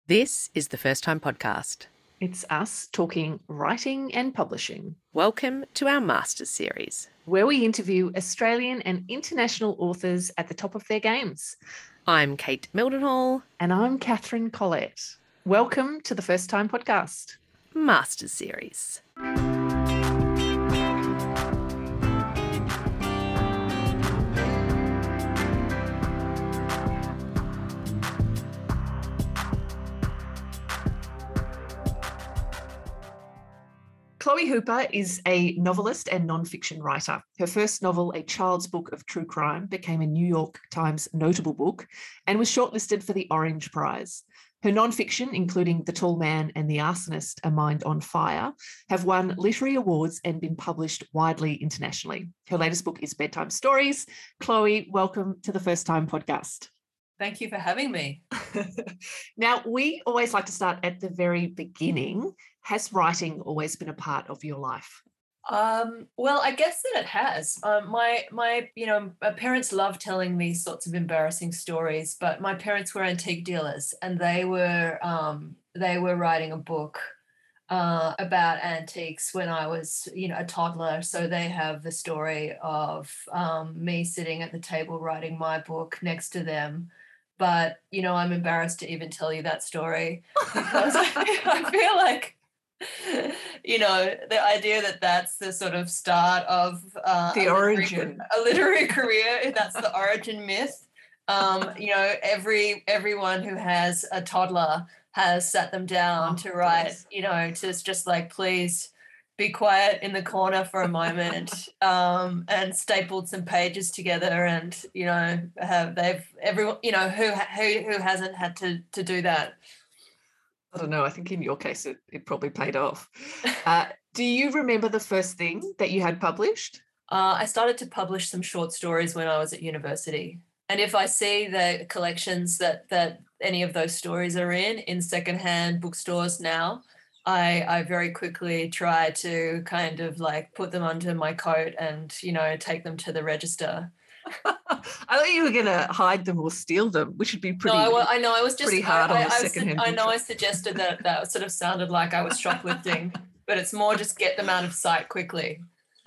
This is the First Time Podcast. It's us talking writing and publishing, Welcome to our Masters series. where we interview Australian and international authors at the top of their games. I'm Kate Mildenhall, And I'm Catherine Collette. Welcome to the First Time Podcast. Masters series. Chloe Hooper is a novelist and non-fiction writer. Her first novel, A Child's Book of True Crime, became a New York Times notable book and was shortlisted for the Orange Prize. Her non-fiction, including The Tall Man and The Arsonist, A Mind on Fire, have won literary awards and been published widely internationally. Her latest book is Bedtime Stories. Chloe, welcome to the First Time Podcast. Thank you for having me. Now, we always like to start at the very beginning. Has writing always been a part of your life? Well, I guess that it has. My parents love telling these sorts of embarrassing stories, but my parents were antique dealers, and they were writing a book about antiques when I was, a toddler. So they have the story of me sitting at the table writing my book next to them. But, I'm embarrassed to even tell you that story because I feel like, the idea that that's the sort of start of the origin, a literary career, that's the origin myth. Everyone who has a toddler has sat them down to write, to just like, please be quiet in the corner for a moment, and stapled some pages together, and everyone who hasn't had to do that. I don't know. I think in your case, it probably paid off. Do you remember the first thing that you had published? I started to publish some short stories when I was at university. And if I see the collections that any of those stories are in secondhand bookstores now, I very quickly try to kind of like put them under my coat and, take them to the register. I thought you were going to hide them or steal them, which would be pretty. No, I know. I was just pretty hard on the secondhand. I know. I suggested that sort of sounded like I was shoplifting, but it's more just get them out of sight quickly.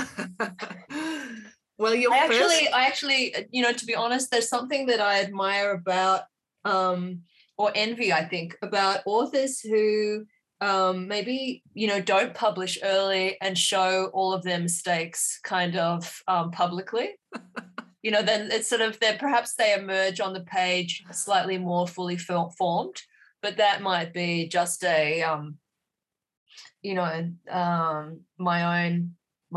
Well, I actually, to be honest, there's something that I admire about, or envy, I think, about authors who maybe don't publish early and show all of their mistakes kind of publicly. Then it's sort of perhaps they emerge on the page slightly more fully formed, but that might be just a, my own,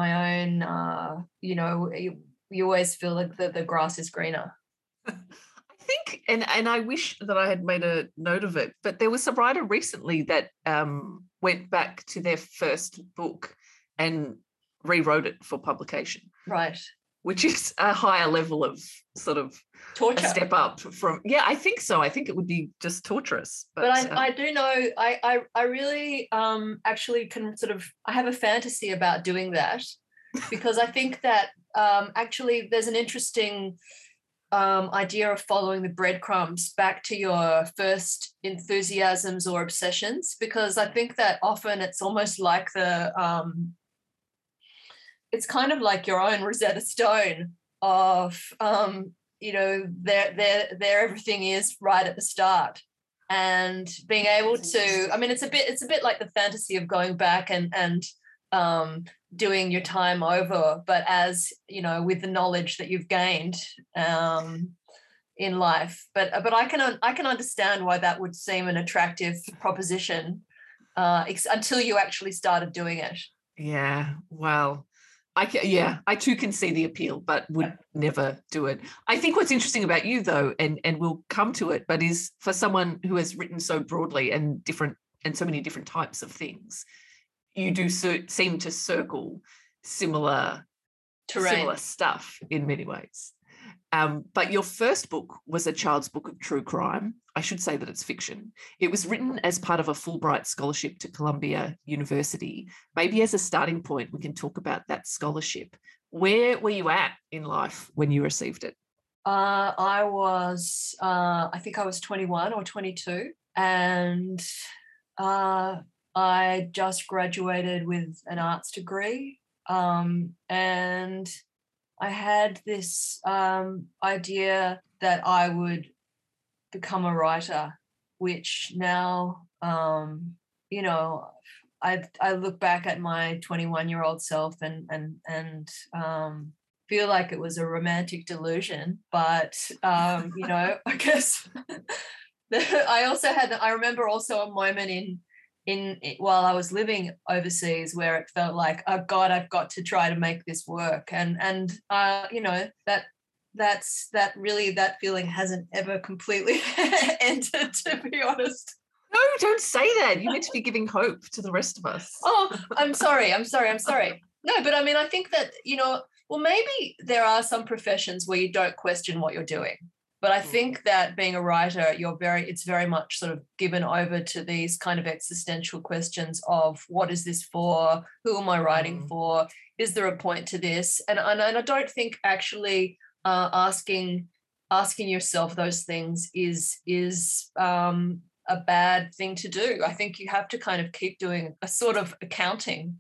you always feel like the grass is greener. I think, and I wish that I had made a note of it, but there was a writer recently that went back to their first book and rewrote it for publication. Right. Which is a higher level of sort of torture. A step up from, I think so. I think it would be just torturous. But I do know, I really actually can sort of, I have a fantasy about doing that because I think that actually there's an interesting idea of following the breadcrumbs back to your first enthusiasms or obsessions, because I think that often it's almost like it's kind of like your own Rosetta Stone of, there everything is right at the start, and being able to, I mean, it's a bit like the fantasy of going back and doing your time over, but as, with the knowledge that you've gained in life. But I can understand why that would seem an attractive proposition until you actually started doing it. Yeah, well, I too can see the appeal, but would never do it. I think what's interesting about you, though, and we'll come to it, but is for someone who has written so broadly and so many different types of things, you do seem to circle similar stuff in many ways. But your first book was A Child's Book of True Crime. I should say that it's fiction. It was written as part of a Fulbright scholarship to Columbia University. Maybe as a starting point, we can talk about that scholarship. Where were you at in life when you received it? I think I was 21 or 22. and I just graduated with an arts degree, and I had this idea that I would become a writer, which now, you know, I look back at my 21-year-old self and feel like it was a romantic delusion. But you know, I guess I remember also a moment in while I was living overseas where it felt like, oh God, I've got to try to make this work, and you know, that feeling hasn't ever completely ended, to be honest. No, don't say that. You're meant to be giving hope to the rest of us. Oh, I'm sorry. No, but I mean, I think that, you know, well, maybe there are some professions where you don't question what you're doing. But I think that being a writer, it's very much sort of given over to these kind of existential questions of what is this for? Who am I writing for? Is there a point to this? And I don't think actually asking yourself those things is a bad thing to do. I think you have to kind of keep doing a sort of accounting.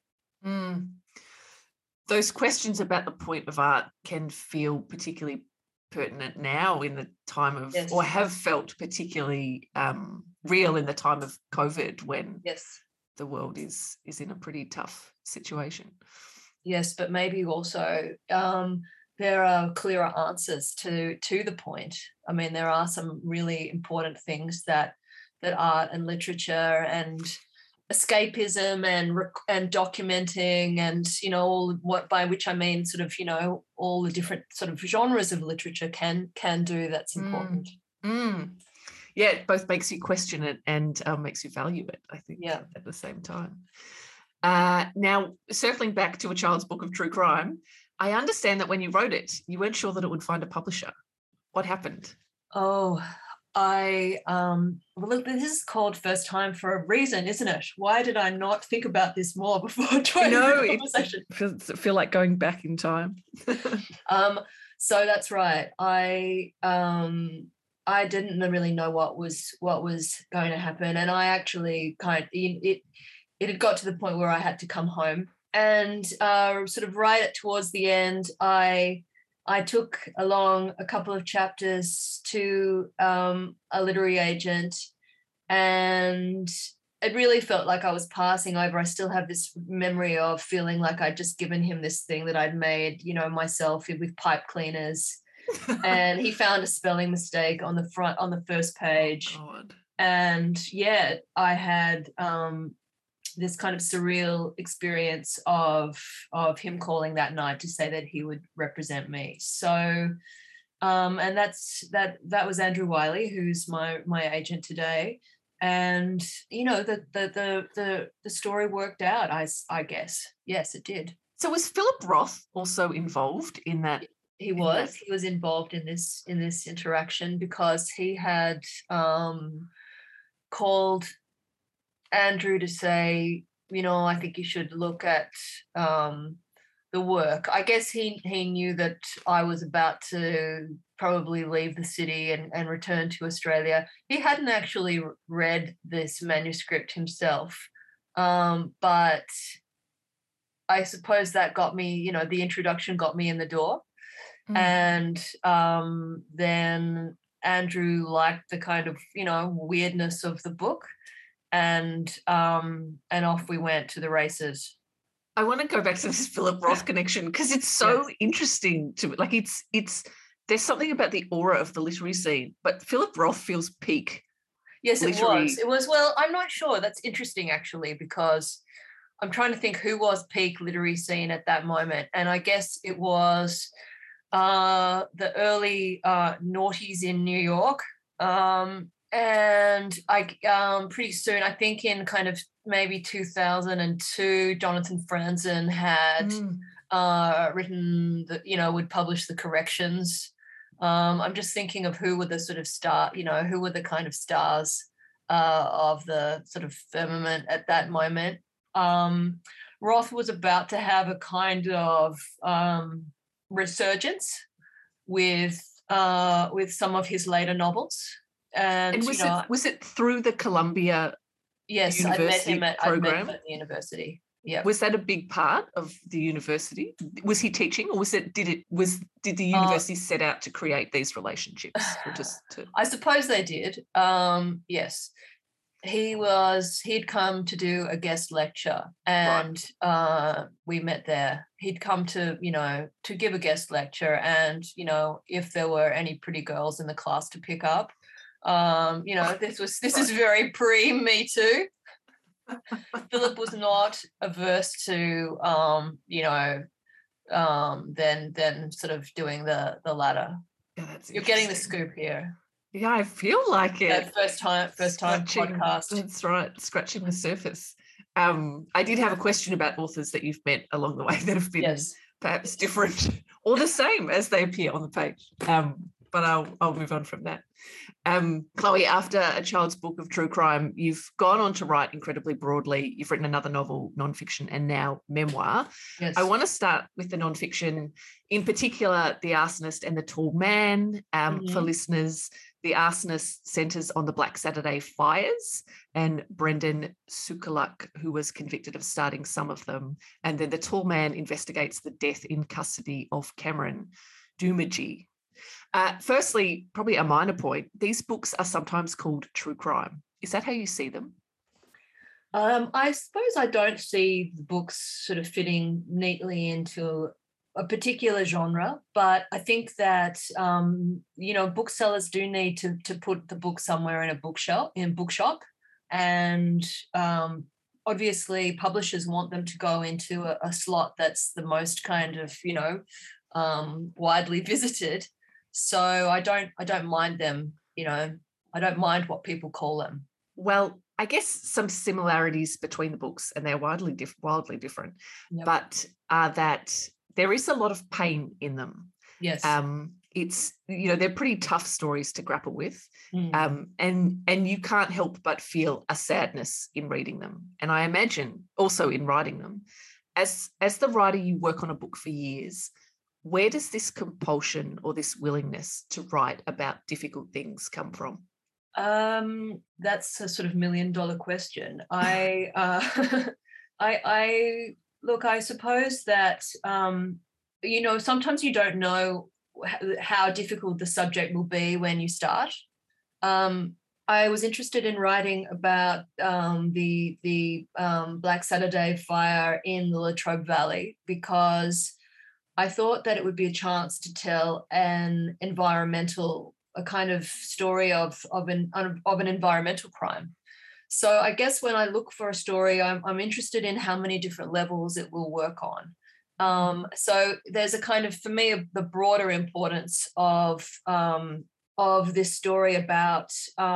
Those questions about the point of art can feel particularly pertinent now in the time of, yes, or have felt particularly real in the time of COVID, when yes, the world is in a pretty tough situation. Yes, but maybe also there are clearer answers to the point. I mean, there are some really important things that art and literature and escapism and documenting and, you know, all what, by which I mean sort of, you know, all the different sort of genres of literature can do that's important. Yeah, it both makes you question it and makes you value it, I think, yeah, at the same time. Now, circling back to A Child's Book of True Crime, I understand that when you wrote it, you weren't sure that it would find a publisher. What happened? Oh, well, look, this is called First Time for a reason, isn't it? Why did I not think about this more before joining the conversation? Does it feel like going back in time? So that's right. I didn't really know what was going to happen, and I actually it had got to the point where I had to come home, and sort of right towards the end, I took along a couple of chapters to a literary agent, and it really felt like I was passing over. I still have this memory of feeling like I'd just given him this thing that I'd made, you know, myself with pipe cleaners. And he found a spelling mistake on the first page. Oh, God. And yeah, I had this kind of surreal experience of him calling that night to say that he would represent me. So and that was Andrew Wiley, who's my agent today. And you know, the story worked out, I guess. Yes, it did. So was Philip Roth also involved in that? He was involved in this interaction because he had called Andrew to say, you know, I think you should look at the work. I guess he knew that I was about to probably leave the city and return to Australia. He hadn't actually read this manuscript himself, but I suppose that got me, you know, the introduction got me in the door. And then Andrew liked the kind of, you know, weirdness of the book, and off we went to the races. I want to go back to this Philip Roth connection because it's so interesting to me. Like it's there's something about the aura of the literary scene, but Philip Roth feels peak. Yes, literary. It was. Well, I'm not sure. That's interesting actually, because I'm trying to think who was peak literary scene at that moment, and I guess it was the early noughties in New York. And I pretty soon, I think in kind of maybe 2002, Jonathan Franzen had written that, you know, would publish the corrections. I'm just thinking of who were the sort of who were the kind of stars of the sort of firmament at that moment. Roth was about to have a kind of resurgence with some of his later novels. And was it through the Columbia yes, University I'd met program? him at the university. Yeah. Was that a big part of the university? Was he teaching, or did the university set out to create these relationships, or just to? I suppose they did. Yes, he'd come to do a guest lecture, and we met there. He'd come to to give a guest lecture, and if there were any pretty girls in the class to pick up, this is very pre Me Too. Philip was not averse to then sort of doing the latter. Yeah, you're getting the scoop here. Yeah, I feel like it. That first time podcast. That's right, scratching the surface. I did have a question about authors that you've met along the way that have been perhaps different or the same as they appear on the page. But I'll move on from that. Chloe, after A Child's Book of True Crime, you've gone on to write incredibly broadly. You've written another novel, nonfiction, and now memoir. Yes. I want to start with the nonfiction, in particular, The Arsonist and the Tall Man. For listeners, The Arsonist centres on the Black Saturday fires and Brendan Sukulak, who was convicted of starting some of them. And then The Tall Man investigates the death in custody of Cameron Doomadgee. Firstly, probably a minor point, these books are sometimes called true crime. Is that how you see them? I suppose I don't see the books sort of fitting neatly into a particular genre, but I think that booksellers do need to put the book somewhere in a bookshop, and obviously publishers want them to go into a slot that's the most kind of widely visited. So I don't mind them, I don't mind what people call them. Well, I guess some similarities between the books, and they're wildly different, but are that there is a lot of pain in them. Yes. It's, they're pretty tough stories to grapple with. And you can't help but feel a sadness in reading them. And I imagine also in writing them. As the writer, you work on a book for years. Where does this compulsion or this willingness to write about difficult things come from? That's a sort of $1 million question. I suppose that sometimes you don't know how difficult the subject will be when you start. I was interested in writing about the Black Saturday fire in the Latrobe Valley because I thought that it would be a chance to tell a kind of story of an environmental crime. So I guess when I look for a story, I'm interested in how many different levels it will work on. So there's a kind of, for me, the broader importance of this story about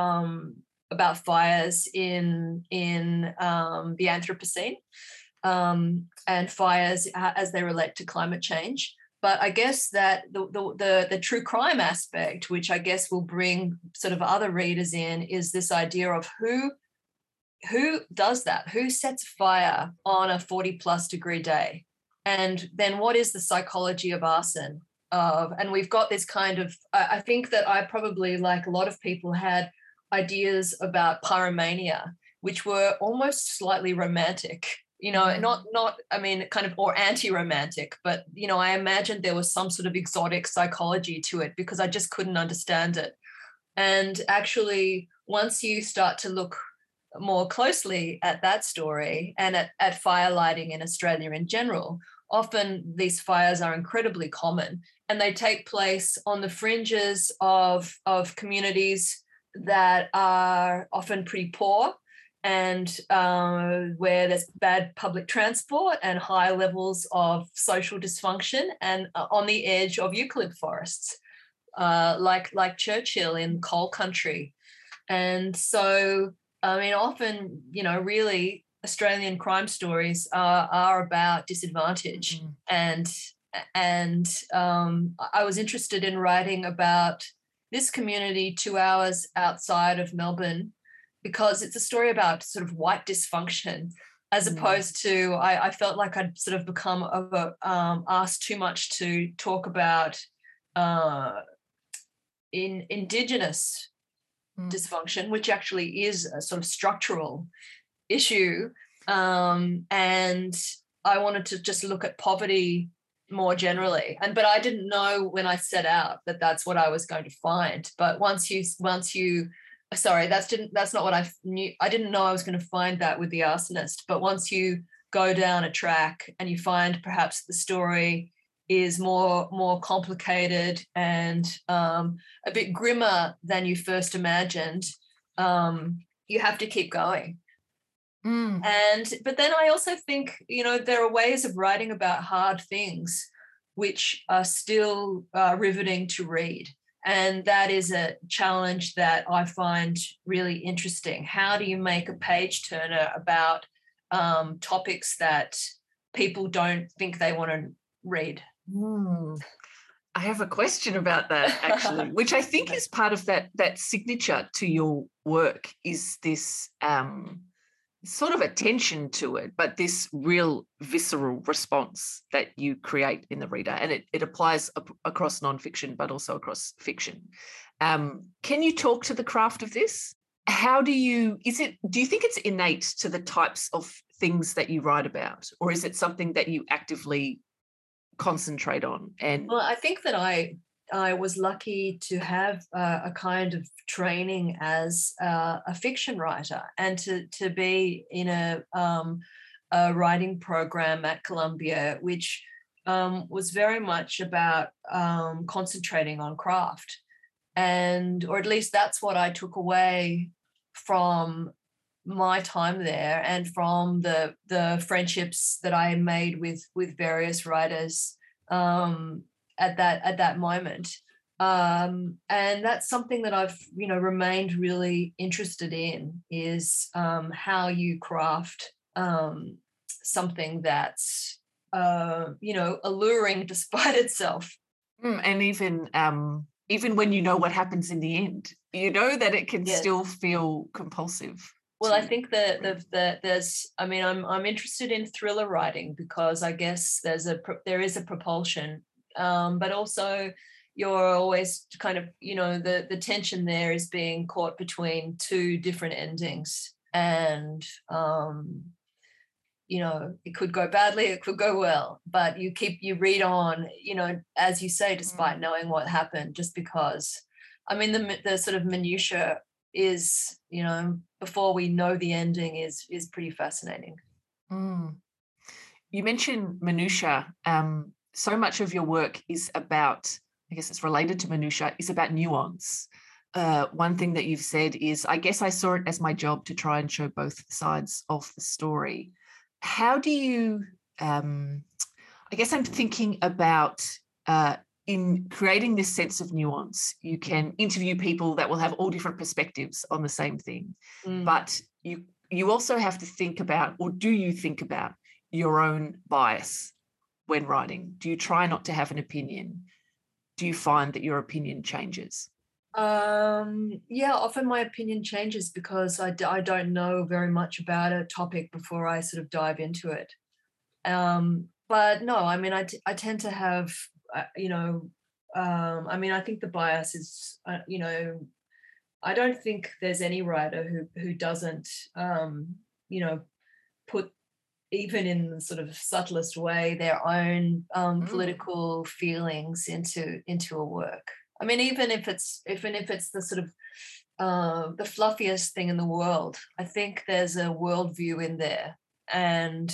fires in the Anthropocene. And fires as they relate to climate change. But I guess that the true crime aspect, which I guess will bring sort of other readers in, is this idea of who does that? Who sets fire on a 40+ degree day? And then what is the psychology of arson? And we've got this kind of, I think that I probably, like a lot of people, had ideas about pyromania, which were almost slightly romantic. Kind of, or anti-romantic, but, I imagined there was some sort of exotic psychology to it because I just couldn't understand it. And actually, once you start to look more closely at that story and at fire lighting in Australia in general, often these fires are incredibly common and they take place on the fringes of communities that are often pretty poor, and where there's bad public transport and high levels of social dysfunction, and on the edge of eucalypt forests, like Churchill in coal country. And so, often, really Australian crime stories are about disadvantage. And I was interested in writing about this community 2 hours outside of Melbourne, because it's a story about sort of white dysfunction, as opposed to, I felt like I'd sort of become asked too much to talk about Indigenous dysfunction, which actually is a sort of structural issue. And I wanted to just look at poverty more generally. But I didn't know when I set out that that's what I was going to find. But once you sorry, that's not what I knew. I didn't know I was going to find that with The Arsonist. But once you go down a track and you find perhaps the story is more complicated and a bit grimmer than you first imagined, you have to keep going. But then I also think, there are ways of writing about hard things which are still riveting to read. And that is a challenge that I find really interesting. How do you make a page turner about topics that people don't think they want to read? I have a question about that, actually, which I think is part of that signature to your work, is this sort of attention to it, but this real visceral response that you create in the reader. And it applies across nonfiction, but also across fiction. Can you talk to the craft of this? Do you think it's innate to the types of things that you write about, or is it something that you actively concentrate on? Well, I think that I was lucky to have a kind of training as a fiction writer, and to be in a writing program at Columbia, which was very much about concentrating on craft, or at least that's what I took away from my time there, and from the friendships that I made with various writers at that moment. And that's something that I've remained really interested in, is how you craft something that's alluring despite itself. And even when you know what happens in the end, that it can still feel compulsive. Well, I think that there's, I'm interested in thriller writing, because I guess there is a propulsion, but also you're always kind of, the tension there is being caught between two different endings, and it could go badly, it could go well, but you read on, as you say, despite knowing what happened, just because. The sort of minutiae is, before we know the ending, is pretty fascinating. You mentioned minutiae. So much of your work is about, I guess it's related to minutiae, is about nuance. One thing that you've said is, I guess I saw it as my job to try and show both sides of the story. How do you, I guess I'm thinking about, in creating this sense of nuance, you can interview people that will have all different perspectives on the same thing. But you also have to think about, or do you think about, your own bias when writing? Do you try not to have an opinion? Do you find that your opinion changes? Yeah, often my opinion changes because I don't know very much about a topic before I sort of dive into it. But no, I tend to have, I think the bias is, I don't think there's any writer who doesn't, put, even in the sort of subtlest way, their own political feelings into a work. Even if it's the sort of the fluffiest thing in the world, I think there's a worldview in there, and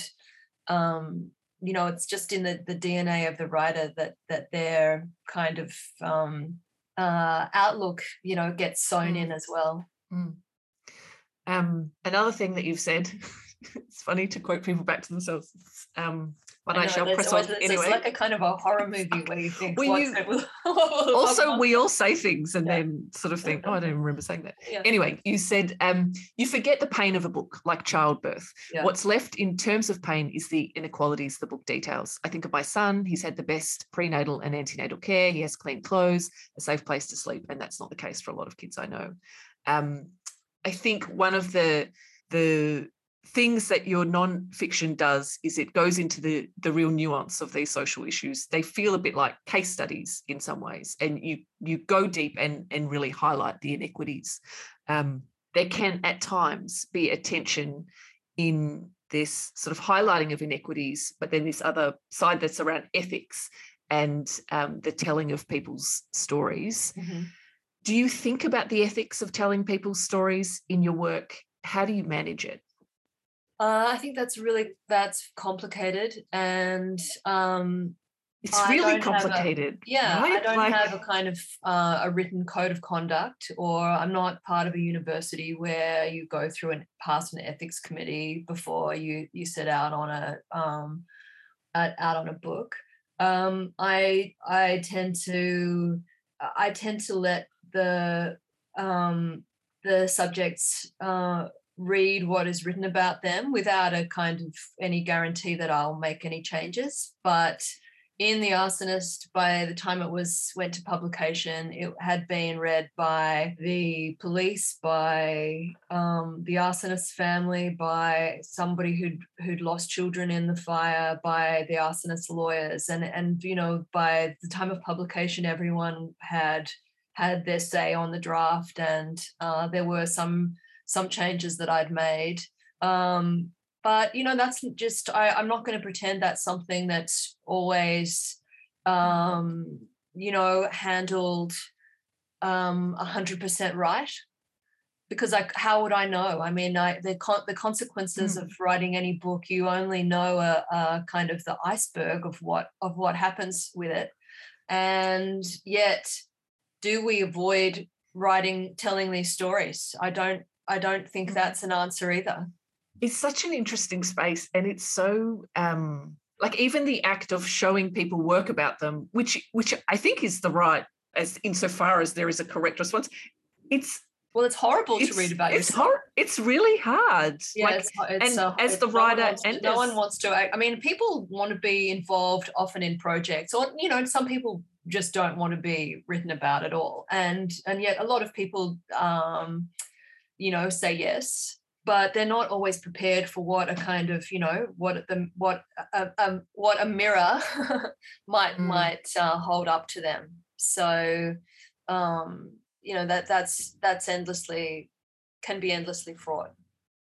it's just in the DNA of the writer that their kind of outlook, gets sewn in as well. Another thing that you've said, it's funny to quote people back to themselves, but I shall press on anyway. It's like a kind of a horror movie where you think, also we all say things and then sort of think, I don't even remember saying that. Yeah. Anyway, you said you forget the pain of a book, like childbirth. Yeah. What's left in terms of pain is the inequalities the book details. I think of my son. He's had the best prenatal and antenatal care. He has clean clothes, a safe place to sleep, and that's not the case for a lot of kids I know. I think one of the things that your non-fiction does is it goes into the real nuance of these social issues. They feel a bit like case studies in some ways, and you go deep and really highlight the inequities. there can at times be a tension in this sort of highlighting of inequities, but then this other side that's around ethics and the telling of people's stories. Mhm. Do you think about the ethics of telling people's stories in your work? How do you manage it? I think that's complicated, and It's I really don't have complicated, I right? don't Like, have a kind of a written code of conduct, or I'm not part of a university where you go through and pass an ethics committee before you set out on out on a book. I tend to let the subjects read what is written about them without a kind of any guarantee that I'll make any changes. But in The Arsonist, by the time went to publication, it had been read by the police, by the arsonist's family, by somebody who'd lost children in the fire, by the arsonist's lawyers, and by the time of publication, everyone had their say on the draft, and there were some changes that I'd made. But that's just I'm not going to pretend that's something that's always handled 100% right, because how would I know? I mean, the consequences of writing any book, you only know a kind of the iceberg of what happens with it, and yet do we avoid telling these stories? I don't think that's an answer either. it's such an interesting space, and it's so like even the act of showing people work about them, which I think is the right, as insofar as there is a correct response. It's horrible to read about yourself. It's really hard. Yeah, as the writer, no one wants to. I mean, people want to be involved often in projects, or some people just don't want to be written about at all, and yet a lot of people, say yes, but they're not always prepared for what a kind of what a mirror might hold up to them. So that's endlessly can be endlessly fraught.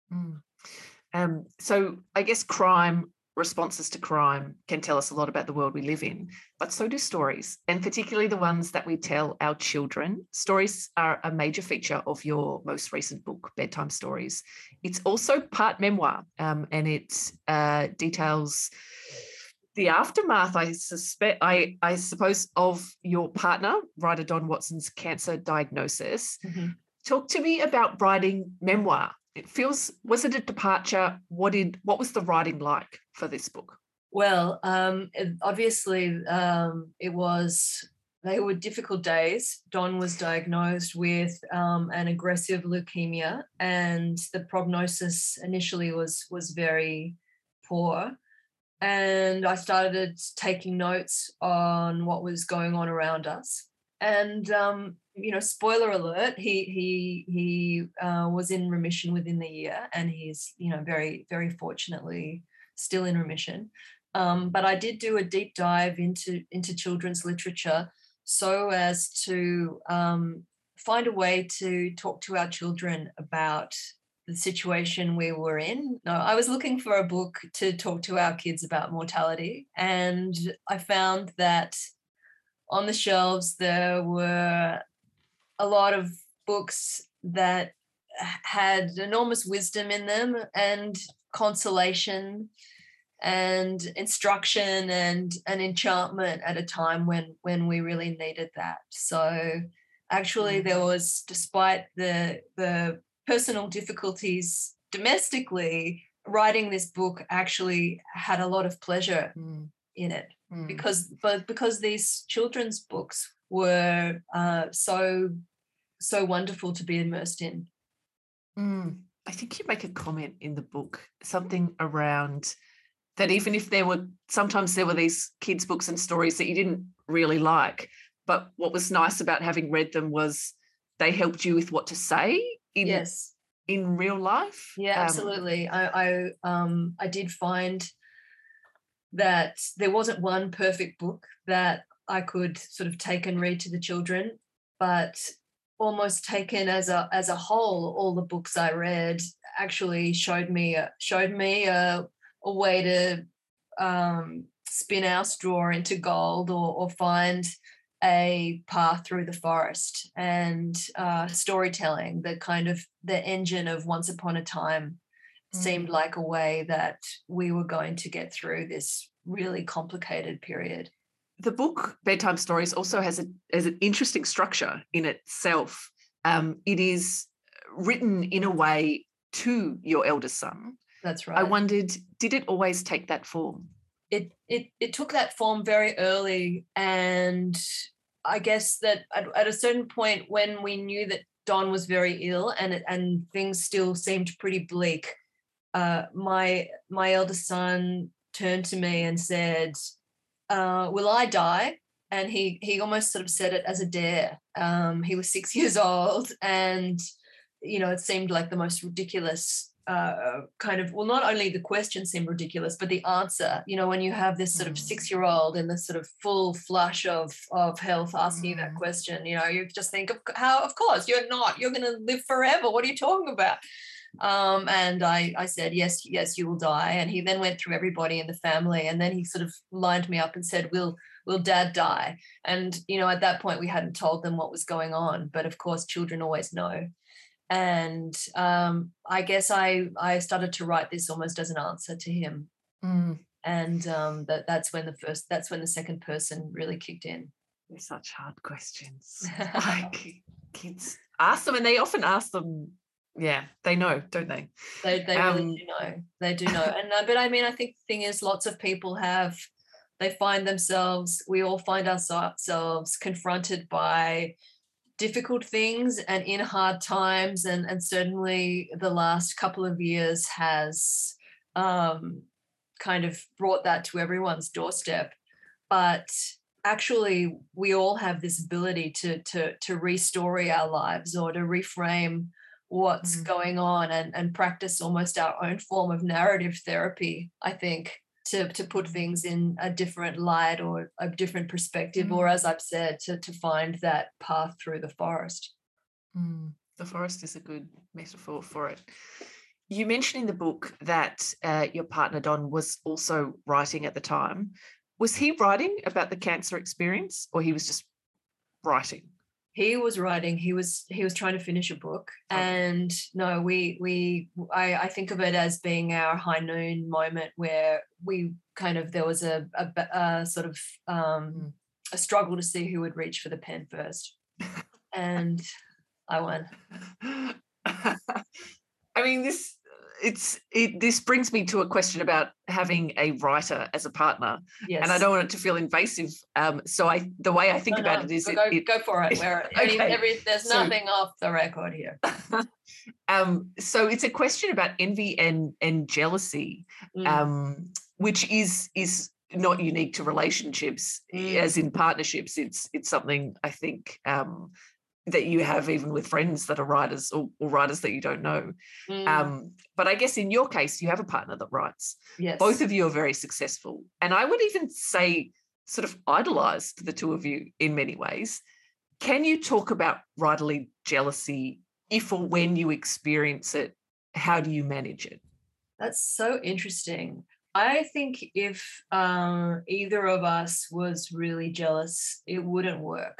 So I guess responses to crime can tell us a lot about the world we live in, but so do stories, and particularly the ones that we tell our children. Stories are a major feature of your most recent book, Bedtime Stories. It's also part memoir, and it details the aftermath, I suppose, of your partner, writer Don Watson's cancer diagnosis. Mm-hmm. Talk to me about writing memoir. Was it a departure? What was the writing like for this book? Well, obviously, they were difficult days. Don was diagnosed with an aggressive leukemia, and the prognosis initially was very poor. And I started taking notes on what was going on around us. And spoiler alert, he was in remission within the year, and he's very, very fortunately still in remission. But I did do a deep dive into children's literature so as to find a way to talk to our children about the situation we were in. No, I was looking for a book to talk to our kids about mortality, and I found that on the shelves there were a lot of books that had enormous wisdom in them, and consolation and instruction and enchantment at a time when we really needed that. So actually there was, despite the personal difficulties domestically, writing this book actually had a lot of pleasure in it, because these children's books were so wonderful to be immersed in. I think you make a comment in the book, something around that even if sometimes there were these kids' books and stories that you didn't really like, but what was nice about having read them was they helped you with what to say in real life. Yeah, absolutely. I did find that there wasn't one perfect book that I could sort of take and read to the children, but almost taken as a whole. All the books I read actually showed me a way to spin our straw into gold, or find a path through the forest. And storytelling, the kind of the engine of Once Upon a Time, seemed like a way that we were going to get through this really complicated period. The book Bedtime Stories also has an interesting structure in itself. It is written in a way to your eldest son. That's right. I wondered, did it always take that form? It took that form very early, and I guess that at a certain point, when we knew that Don was very ill and things still seemed pretty bleak, my eldest son turned to me and said, will I die? And he almost sort of said it as a dare. He was 6 years old, and it seemed like the most ridiculous kind of, well, not only the question seemed ridiculous, but the answer. When you have this sort of 6-year-old in this sort of full flush of health asking you that question, you just think, of course you're going to live forever. What are you talking about? And I said, yes, you will die. And he then went through everybody in the family, and then he sort of lined me up and said, will Dad die? And, at that point we hadn't told them what was going on, but of course children always know. And I guess I started to write this almost as an answer to him. And that's when the second person really kicked in. They're such hard questions. Like, kids ask them, and they often ask them. Yeah, they know, don't they? They really do know. They do know. And but I mean, I think the thing is, lots of people we all find ourselves confronted by difficult things and in hard times, and certainly the last couple of years has kind of brought that to everyone's doorstep. But actually, we all have this ability to restory our lives, or to reframe what's going on, and practice almost our own form of narrative therapy, I think, to put things in a different light or a different perspective, or, as I've said, to find that path through the forest. The forest is a good metaphor for it. You mentioned in the book that your partner Don was also writing at the time. Was he writing about the cancer experience, or he was just writing? He was writing. He was trying to finish a book. And no, I think of it as being our high noon moment, where we kind of, there was a sort of a struggle to see who would reach for the pen first, and I won. I mean, this brings me to a question about having a writer as a partner. Yes. And I don't want it to feel invasive. So the way I think about it is... Go for it. There's nothing off the record here. So it's a question about envy and jealousy, which is not unique to relationships, as in partnerships. It's something, I think, that you have even with friends that are writers, or writers that you don't know. But I guess in your case, you have a partner that writes. Yes. Both of you are very successful. And I would even say sort of idolized the two of you in many ways. Can you talk about writerly jealousy? If or when you experience it, how do you manage it? That's so interesting. I think if either of us was really jealous, it wouldn't work.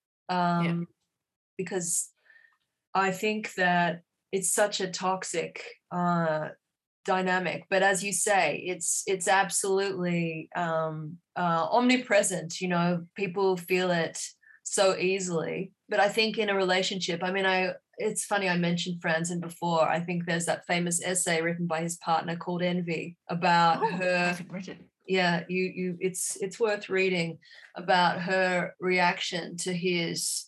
Because I think that it's such a toxic dynamic. But as you say, it's absolutely omnipresent. People feel it so easily. But I think in a relationship, I mean, it's funny, I mentioned Franzen before. I think there's that famous essay written by his partner called Envy about her. I haven't read it. Yeah, it's worth reading, about her reaction to his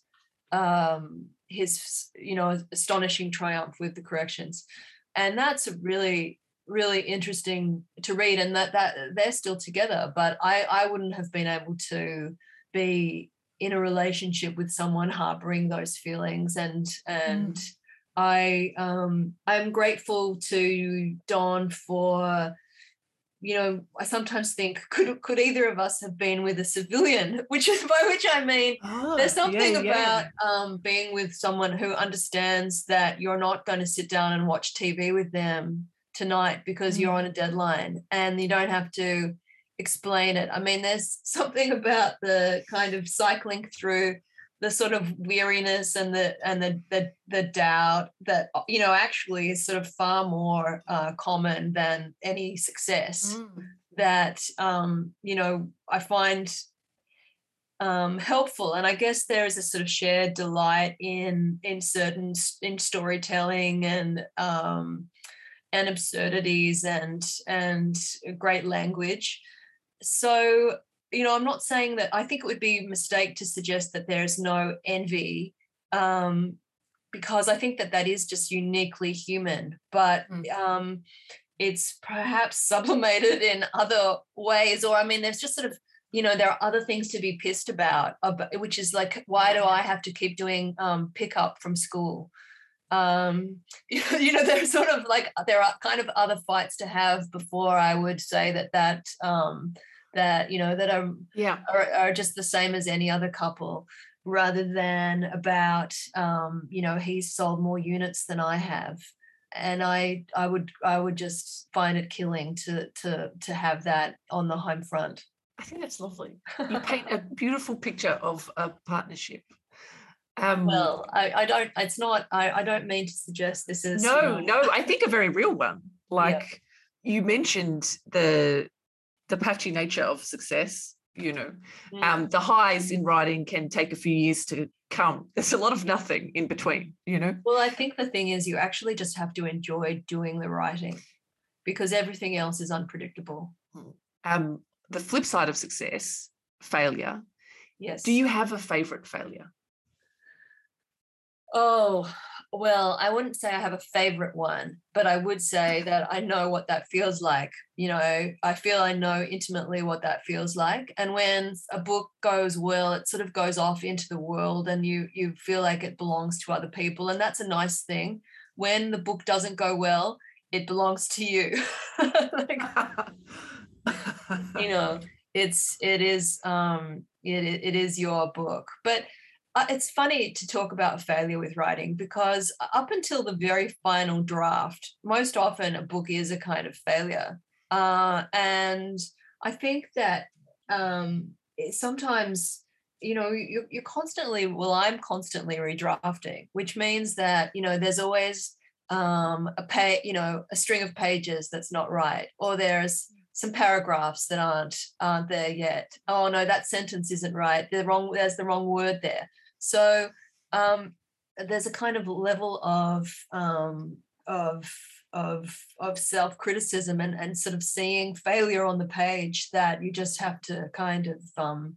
astonishing triumph with the corrections. And that's really, really interesting to read, and that they're still together. But I wouldn't have been able to be in a relationship with someone harboring those feelings. And I'm grateful to Don for I sometimes think could either of us have been with a civilian, which is by which I mean there's something about being with someone who understands that you're not going to sit down and watch TV with them tonight because you're on a deadline and you don't have to explain it. I mean, there's something about the kind of cycling through the sort of weariness and the doubt that actually is sort of far more common than any success that I find helpful. And I guess there is a sort of shared delight in storytelling and absurdities and great language. So I'm not saying that. I think it would be a mistake to suggest that there's no envy, because I think that is just uniquely human. But it's perhaps sublimated in other ways. Or, I mean, there's just sort of, there are other things to be pissed about, which is like, why do I have to keep doing pickup from school? There's sort of like, there are kind of other fights to have before I would say that are just the same as any other couple, rather than about he's sold more units than I have, and I would just find it killing to have that on the home front. I think that's lovely. You paint a beautiful picture of a partnership. Well, I don't. It's not. I don't mean to suggest this is no. I think a very real one. Like you mentioned the patchy nature of success, the highs in writing can take a few years to come. There's a lot of nothing in between, Well, I think the thing is you actually just have to enjoy doing the writing because everything else is unpredictable. The flip side of success, failure. Yes. Do you have a favorite failure? Oh, well, I wouldn't say I have a favorite one, but I would say that I know what that feels like. I feel I know intimately what that feels like. And when a book goes well, it sort of goes off into the world and you feel like it belongs to other people. And that's a nice thing. When the book doesn't go well, it belongs to you. it is your book. But it's funny to talk about failure with writing because up until the very final draft, most often a book is a kind of failure. And I think that sometimes, you're constantly, I'm constantly redrafting, which means that, there's always a string of pages that's not right, or there's some paragraphs that aren't there yet. Oh no, that sentence isn't right. There's the wrong word there. So there's a kind of level of self-criticism and sort of seeing failure on the page that you just have to kind of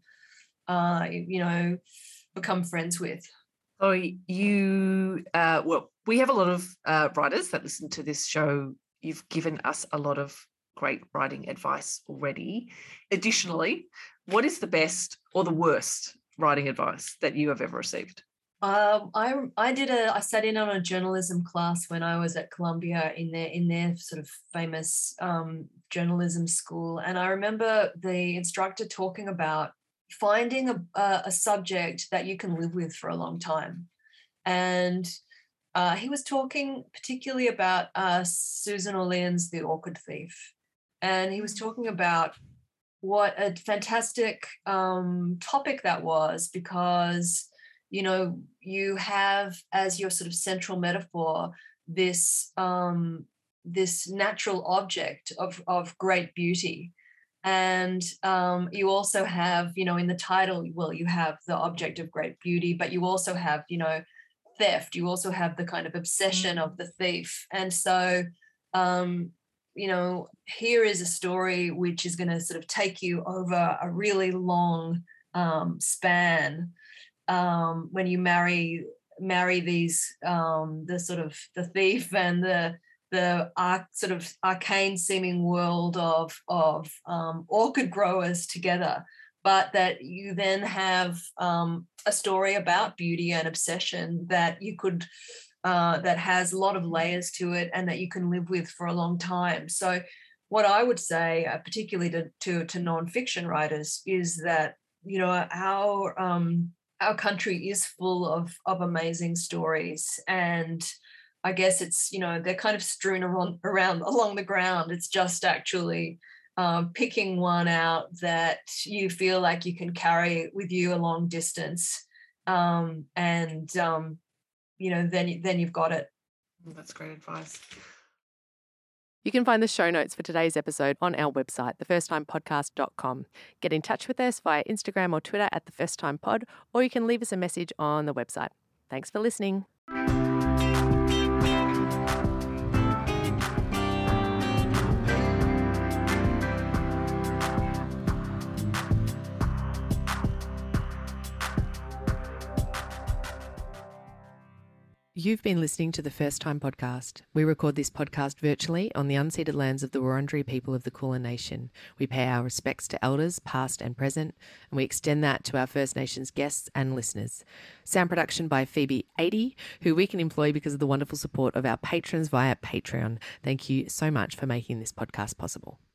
become friends with. Oh, we have a lot of writers that listen to this show. You've given us a lot of great writing advice already. Additionally, what is the best or the worst writing advice that you have ever received? I sat in on a journalism class when I was at Columbia in their sort of famous journalism school, and I remember the instructor talking about finding a subject that you can live with for a long time, and he was talking particularly about Susan Orlean's The Orchid Thief, and he was talking about what a fantastic topic that was, because you have as your sort of central metaphor this natural object of great beauty, and you also have in the title, well, you have the object of great beauty, but you also have theft, you also have the kind of obsession of the thief. And so here is a story which is going to sort of take you over a really long span when you marry these the sort of the thief and the sort of arcane seeming world of orchid growers together, but that you then have a story about beauty and obsession that you could that has a lot of layers to it and that you can live with for a long time. So what I would say, particularly to nonfiction writers, is that our country is full of amazing stories, and I guess it's they're kind of strewn around along the ground. It's just actually picking one out that you feel like you can carry with you a long distance, and then you've got it. That's great advice. You can find the show notes for today's episode on our website, thefirsttimepodcast.com. Get in touch with us via Instagram or Twitter at thefirsttimepod, or you can leave us a message on the website. Thanks for listening. You've been listening to the First Time Podcast. We record this podcast virtually on the unceded lands of the Wurundjeri people of the Kulin Nation. We pay our respects to elders, past and present, and we extend that to our First Nations guests and listeners. Sound production by Phoebe 80, who we can employ because of the wonderful support of our patrons via Patreon. Thank you so much for making this podcast possible.